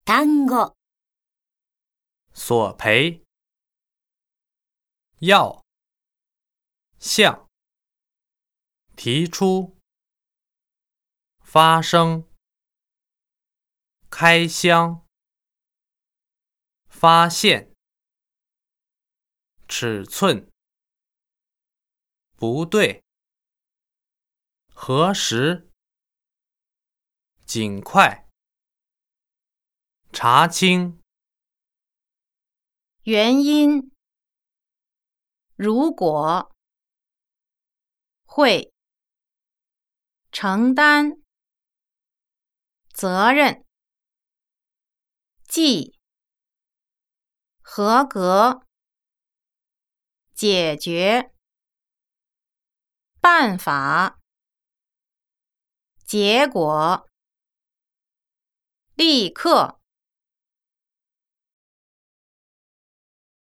単語、 索赔、要、向、提出、发生、开箱、发现、尺寸、不对、核实、尽快、查清、 原因、如果、会、承担、责任、记、合格、解决、办法、结果、立刻。